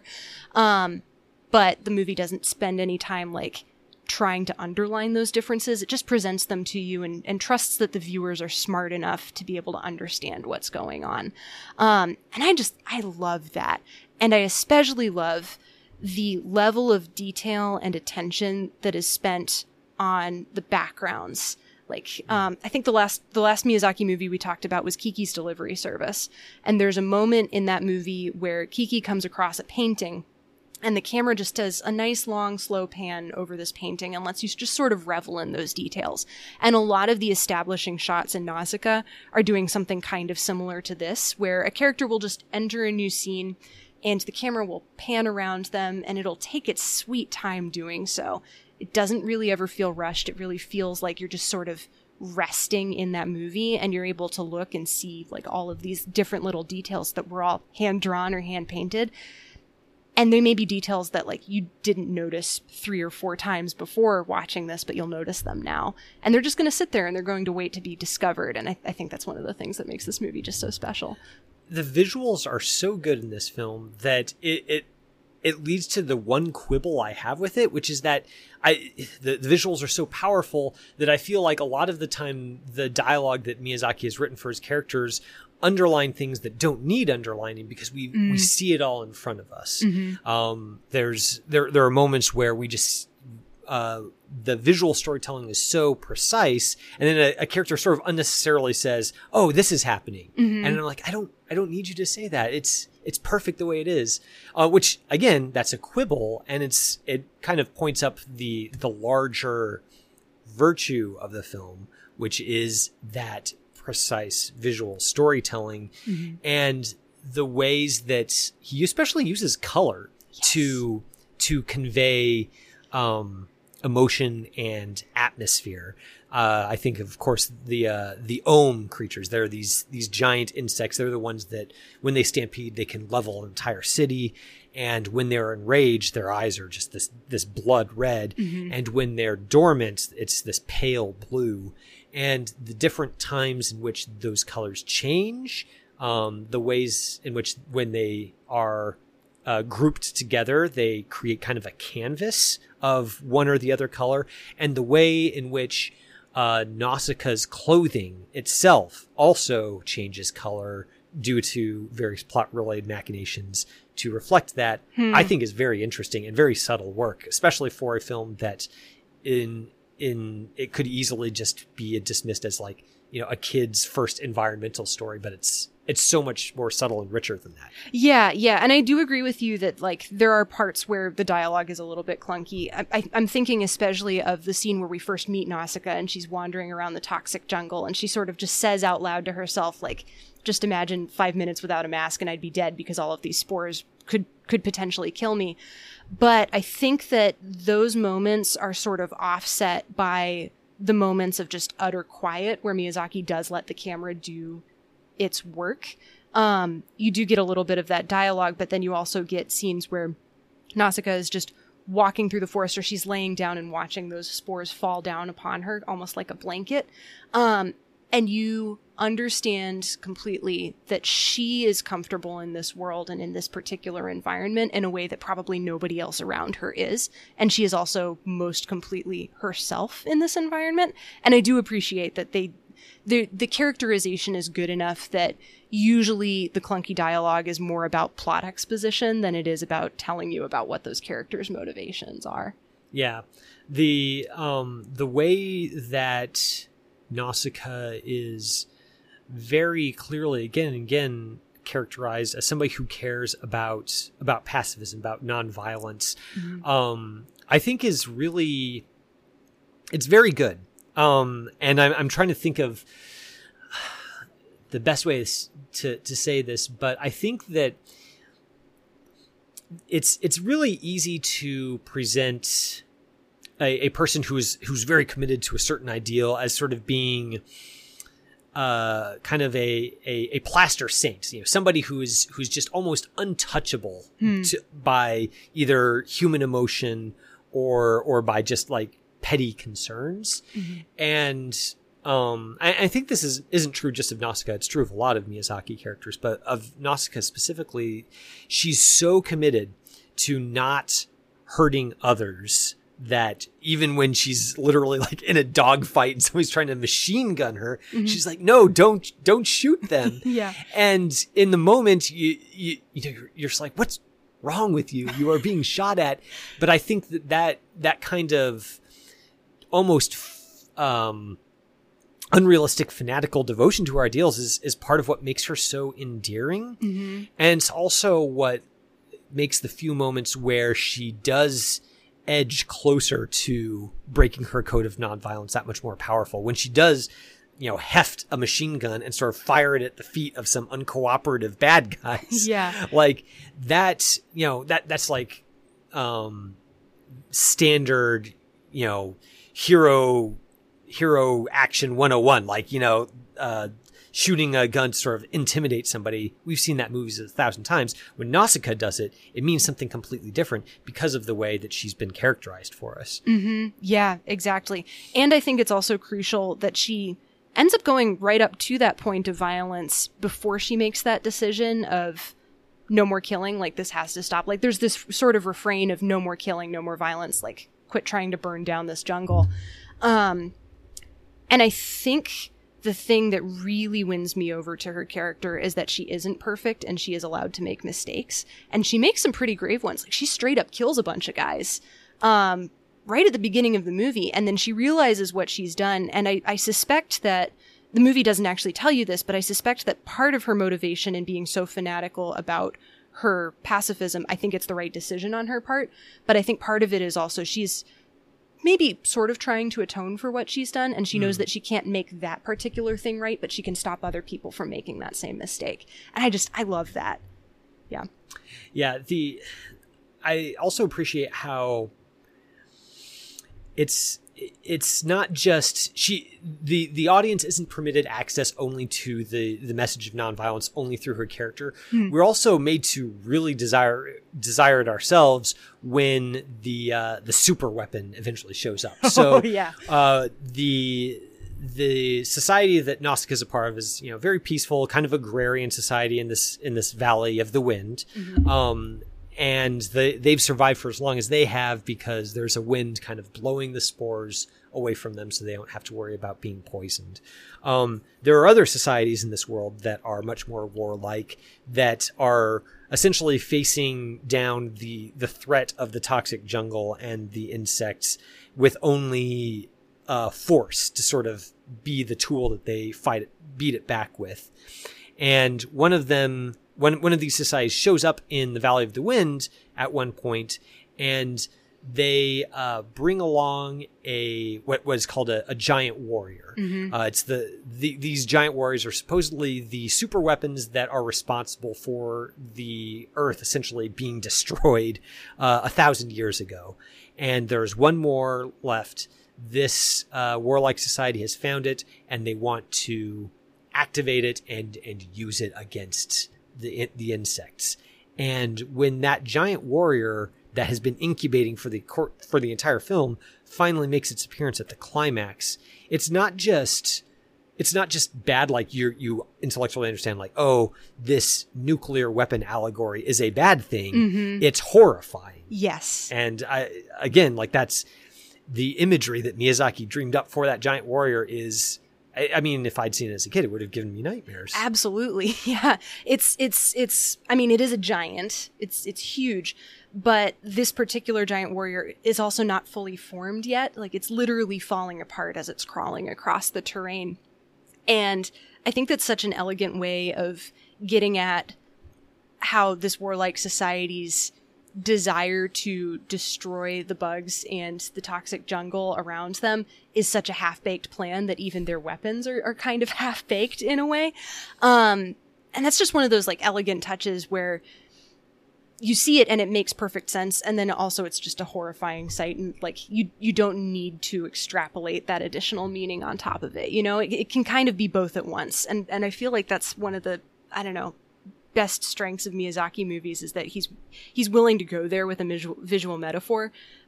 But the movie doesn't spend any time, like, trying to underline those differences. It just presents them to you and trusts that the viewers are smart enough to be able to understand what's going on. And I love that. And I especially love the level of detail and attention that is spent on the backgrounds. Like, I think the last Miyazaki movie we talked about was Kiki's Delivery Service. And there's a moment in that movie where Kiki comes across a painting and the camera just does a nice long slow pan over this painting and lets you just sort of revel in those details. And a lot of the establishing shots in Nausicaa are doing something kind of similar to this, where a character will just enter a new scene and the camera will pan around them and it'll take its sweet time doing so. It doesn't really ever feel rushed. It really feels like you're just sort of resting in that movie and you're able to look and see like all of these different little details that were all hand drawn or hand painted. And they may be details that like you didn't notice 3 or 4 times before watching this, but you'll notice them now. And they're just going to sit there and they're going to wait to be discovered. And I think that's one of the things that makes this movie just so special. the visuals are so good in this film that it leads to the one quibble I have with it, which is that the visuals are so powerful that I feel like a lot of the time the dialogue that Miyazaki has written for his characters underline things that don't need underlining because we see it all in front of us. There are moments where we just the visual storytelling is so precise, and then a character sort of unnecessarily says, "Oh, this is happening," and I'm like, I don't need you to say that. It's perfect the way it is. Which again, that's a quibble, and it kind of points up the larger virtue of the film, which is that precise visual storytelling and the ways that he especially uses color to convey emotion and atmosphere. I think, of course, the Ohm creatures. They're these giant insects. They're the ones that, when they stampede, they can level an entire city. And when they're enraged, their eyes are just this blood red. And when they're dormant, it's this pale blue. And the different times in which those colors change, the ways in which when they are grouped together, they create kind of a canvas of one or the other color, and the way in which Nausicaa's clothing itself also changes color due to various plot-related machinations to reflect that, I think is very interesting and very subtle work, especially for a film that it could easily just be dismissed as like, a kid's first environmental story, but it's so much more subtle and richer than that. Yeah. And I do agree with you that like there are parts where the dialogue is a little bit clunky. I'm thinking especially of the scene where we first meet Nausicaa and she's wandering around the toxic jungle and she sort of just says out loud to herself, like, just imagine 5 minutes without a mask and I'd be dead because all of these spores could potentially kill me. But I think that those moments are sort of offset by the moments of just utter quiet where Miyazaki does let the camera do its work. You do get a little bit of that dialogue, but then you also get scenes where Nausicaa is just walking through the forest, or she's laying down and watching those spores fall down upon her, almost like a blanket. And you understand completely that she is comfortable in this world and in this particular environment in a way that probably nobody else around her is. And she is also most completely herself in this environment. And I do appreciate that the characterization is good enough that usually the clunky dialogue is more about plot exposition than it is about telling you about what those characters' motivations are. Yeah. The way that Nausicaa is very clearly, again and again, characterized as somebody who cares about pacifism, about nonviolence, I think is really, it's very good. And I'm trying to think of the best way to say this, but I think that it's really easy to present a person who's very committed to a certain ideal as sort of being kind of a plaster saint, somebody who's just almost untouchable by either human emotion or by just like petty concerns. And I think this isn't true just of Nausicaa. It's true of a lot of Miyazaki characters, but of Nausicaa specifically, she's so committed to not hurting others that even when she's literally like in a dogfight and somebody's trying to machine gun her, she's like, no, don't shoot them. Yeah. And in the moment, you're just like, what's wrong with you? You are being shot at. But I think that kind of almost unrealistic fanatical devotion to her ideals is part of what makes her so endearing. And it's also what makes the few moments where she does edge closer to breaking her code of nonviolence that much more powerful. When she does, heft a machine gun and sort of fire it at the feet of some uncooperative bad guys. Yeah. Like that, that's like, standard, hero action 101, like, shooting a gun to sort of intimidate somebody. We've seen that movies 1,000 times. When Nausicaa does it, it means something completely different because of the way that she's been characterized for us. Yeah, exactly. And I think it's also crucial that she ends up going right up to that point of violence before she makes that decision of no more killing, like this has to stop. Like there's this sort of refrain of no more killing, no more violence, like quit trying to burn down this jungle. And I think the thing that really wins me over to her character is that she isn't perfect and she is allowed to make mistakes. And she makes some pretty grave ones. Like she straight up kills a bunch of guys right at the beginning of the movie. And then she realizes what she's done. And I suspect that the movie doesn't actually tell you this, but I suspect that part of her motivation in being so fanatical about her pacifism, I think it's the right decision on her part. But I think part of it is also she's maybe sort of trying to atone for what she's done, and she knows that she can't make that particular thing right, but she can stop other people from making that same mistake. And I love that. Yeah. Yeah. I also appreciate how it's not just the audience isn't permitted access only to the message of nonviolence only through her character. We're also made to really desire it ourselves when the super weapon eventually shows up. So the society that Nausicaa is a part of is, very peaceful, kind of agrarian society in this Valley of the Wind. And they've survived for as long as they have because there's a wind kind of blowing the spores away from them so they don't have to worry about being poisoned. There are other societies in this world that are much more warlike, that are essentially facing down the threat of the toxic jungle and the insects with only force to sort of be the tool that they beat it back with. And one of these societies shows up in the Valley of the Wind at one point, and they bring along what was called a giant warrior. It's these giant warriors are supposedly the super weapons that are responsible for the Earth essentially being destroyed 1,000 years ago. And there's one more left. This warlike society has found it, and they want to activate it and use it against the insects. And when that giant warrior that has been incubating for the entire film finally makes its appearance at the climax, it's not just bad, like you intellectually understand, like, oh, this nuclear weapon allegory is a bad thing. It's horrifying. Yes. And again, like, that's the imagery that Miyazaki dreamed up for that giant warrior is, I mean, if I'd seen it as a kid, it would have given me nightmares. Absolutely. Yeah. It's, I mean, it is a giant. It's huge, but this particular giant warrior is also not fully formed yet. Like, it's literally falling apart as it's crawling across the terrain. And I think that's such an elegant way of getting at how this warlike society's desire to destroy the bugs and the toxic jungle around them is such a half-baked plan that even their weapons are kind of half-baked in a way. And that's just one of those, like, elegant touches where you see it and it makes perfect sense, and then also it's just a horrifying sight, and, like, you don't need to extrapolate that additional meaning on top of it. It can kind of be both at once, and I feel like that's one of the, I don't know, best strengths of Miyazaki movies, is that he's willing to go there with a visual metaphor,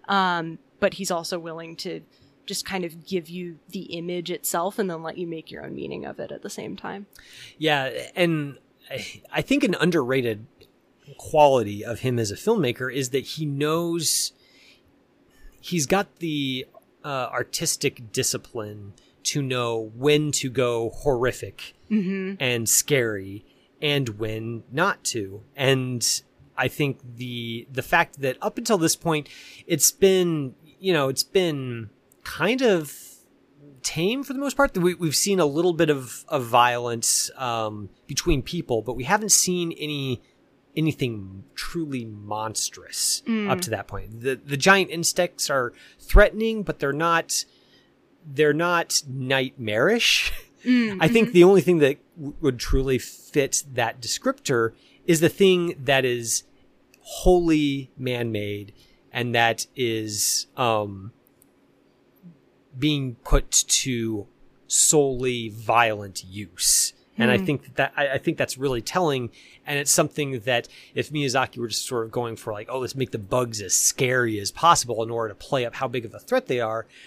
but he's also willing to just kind of give you the image itself and then let you make your own meaning of it at the same time. Yeah, and I think an underrated quality of him as a filmmaker is that he's got the artistic discipline to know when to go horrific and scary and when not to. And I think the fact that up until this point, it's been kind of tame for the most part. We've seen a little bit of violence between people, but we haven't seen anything truly monstrous up to that point. The giant insects are threatening, but they're not nightmarish. I think the only thing that would truly fit that descriptor is the thing that is wholly man-made and that is being put to solely violent use. And I think that's really telling, and it's something that if Miyazaki were just sort of going for, like, oh, let's make the bugs as scary as possible in order to play up how big of a threat they are,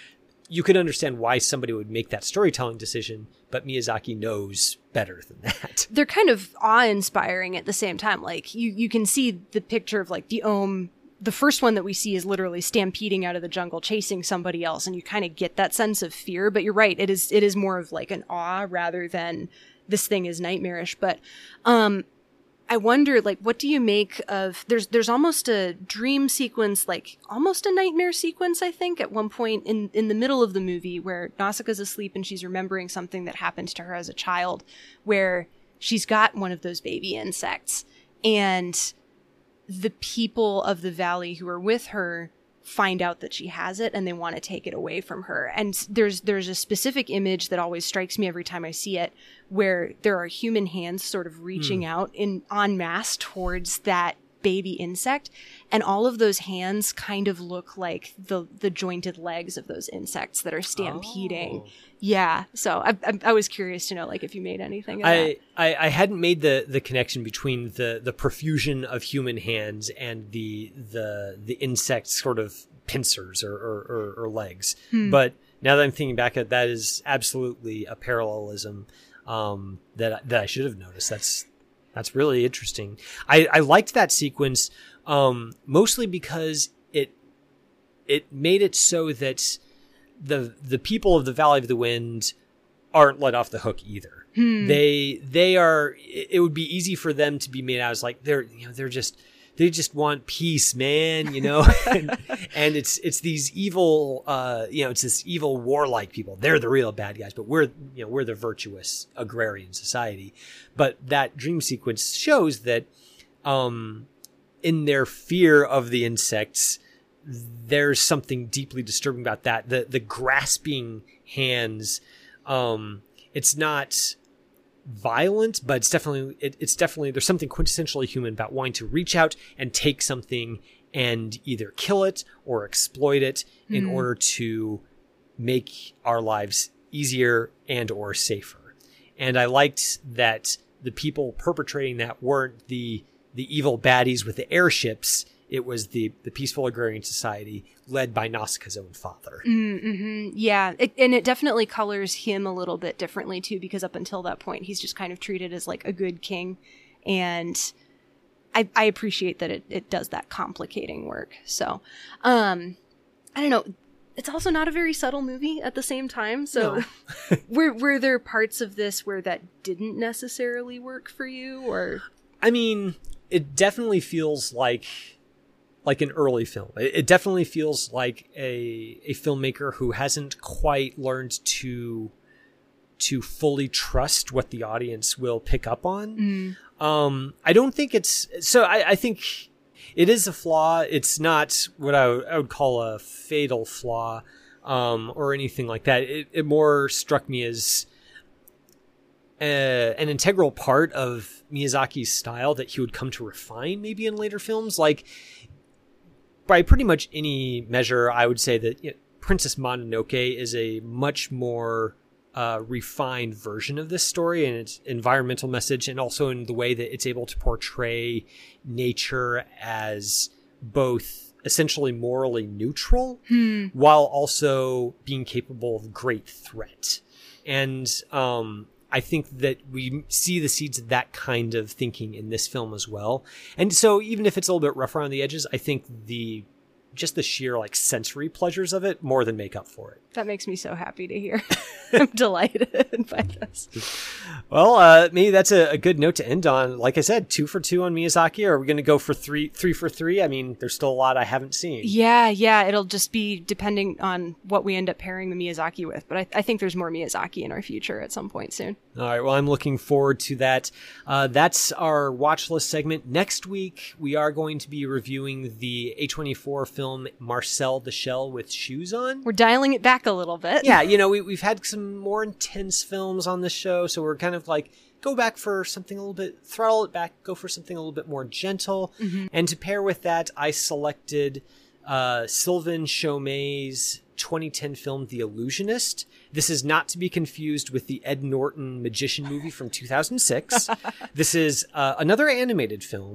you could understand why somebody would make that storytelling decision, but Miyazaki knows better than that. They're kind of awe-inspiring at the same time. Like, you can see the picture of, like, the Ohm. The first one that we see is literally stampeding out of the jungle, chasing somebody else, and you kind of get that sense of fear. But you're right, it is more of, like, an awe rather than this thing is nightmarish. But I wonder, like, what do you make of, there's almost a dream sequence, like almost a nightmare sequence, I think, at one point in the middle of the movie where Nausicaa's asleep and she's remembering something that happened to her as a child, where she's got one of those baby insects, and the people of the valley who are with her find out that she has it and they want to take it away from her. And there's a specific image that always strikes me every time I see it, where there are human hands sort of reaching out en masse towards that baby insect, and all of those hands kind of look like the jointed legs of those insects that are stampeding. Oh. Yeah, so I was curious to know, like, if you made anything of that. I hadn't made the connection between the profusion of human hands and the insect sort of pincers or legs. But now that I'm thinking back at that, is absolutely a parallelism that I should have noticed. That's really interesting. I liked that sequence mostly because it made it so that the people of the Valley of the Wind aren't let off the hook either. They are. It would be easy for them to be made out as like they just want peace, man. And it's these evil. It's this evil warlike people. They're the real bad guys, but we're the virtuous agrarian society. But that dream sequence shows that, in their fear of the insects, there's something deeply disturbing about that. The grasping hands, it's not violent, but it's definitely there's something quintessentially human about wanting to reach out and take something and either kill it or exploit it in order to make our lives easier and or safer. And I liked that the people perpetrating that weren't the evil baddies with the airships. It was the peaceful agrarian society led by Nausicaa's own father. Yeah, and it definitely colors him a little bit differently too, because up until that point, he's just kind of treated as like a good king. And I appreciate that it does that complicating work. So, I don't know. It's also not a very subtle movie at the same time. So no. were there parts of this where that didn't necessarily work for you? Or I mean, it definitely feels like an early film. It definitely feels like a filmmaker who hasn't quite learned to fully trust what the audience will pick up on. I don't think I think it is a flaw. It's not what I would call a fatal flaw, or anything like that. It more struck me as an integral part of Miyazaki's style that he would come to refine maybe in later films. Like, by pretty much any measure, I would say that Princess Mononoke is a much more refined version of this story and its environmental message, and also in the way that it's able to portray nature as both essentially morally neutral while also being capable of great threat. And I think that we see the seeds of that kind of thinking in this film as well. And so even if it's a little bit rough around the edges, I think just the sheer like sensory pleasures of it more than make up for it. That makes me so happy to hear. I'm delighted by this. Well, maybe that's a good note to end on. Like I said, 2 for 2 on Miyazaki. Or are we going to go for 3 for 3? I mean, there's still a lot I haven't seen. Yeah. It'll just be depending on what we end up pairing the Miyazaki with. But I think there's more Miyazaki in our future at some point soon. All right. Well, I'm looking forward to that. That's our watch list segment. Next week, we are going to be reviewing the A24 film Marcel the Shell with Shoes On. We're dialing it back a little bit. Yeah. We've had some more intense films on this show, so we're kind of like, go back for something a little bit, throttle it back, go for something a little bit more gentle. And to pair with that, I selected Sylvain Chomet's 2010 film The Illusionist. This is not to be confused with the Ed Norton magician movie from 2006. This is another animated film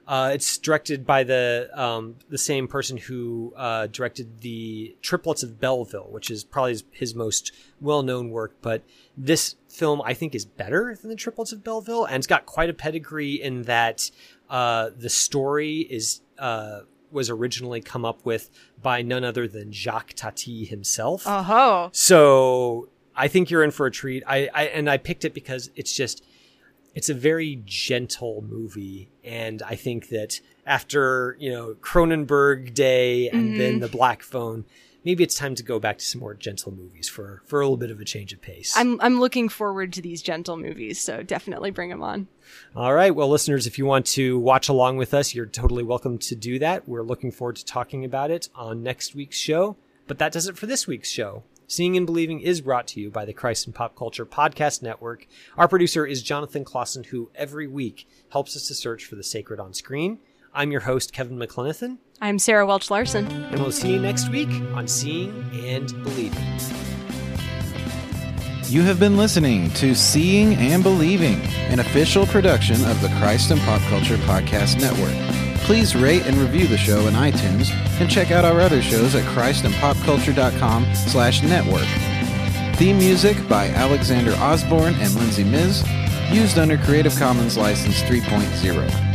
It's directed by the same person who directed the Triplets of Belleville, which is probably his most well-known work. But this film, I think, is better than the Triplets of Belleville, and it's got quite a pedigree in that the story was originally come up with by none other than Jacques Tati himself. Oh, so I think you're in for a treat. I picked it because it's a very gentle movie. And I think that after, Cronenberg Day and then The Black Phone, maybe it's time to go back to some more gentle movies for a little bit of a change of pace. I'm looking forward to these gentle movies, so definitely bring them on. All right. Well, listeners, if you want to watch along with us, you're totally welcome to do that. We're looking forward to talking about it on next week's show. But that does it for this week's show. Seeing and Believing is brought to you by the Christ and Pop Culture Podcast Network. Our producer is Jonathan Clausen, who every week helps us to search for the sacred on screen. I'm your host, Kevin McLenithan. I'm Sarah Welch Larson. And we'll see you next week on Seeing and Believing. You have been listening to Seeing and Believing, an official production of the Christ and Pop Culture Podcast Network. Please rate and review the show in iTunes and check out our other shows at christandpopculture.com/network. Theme music by Alexander Osborne and Lindsay Miz, used under Creative Commons License 3.0.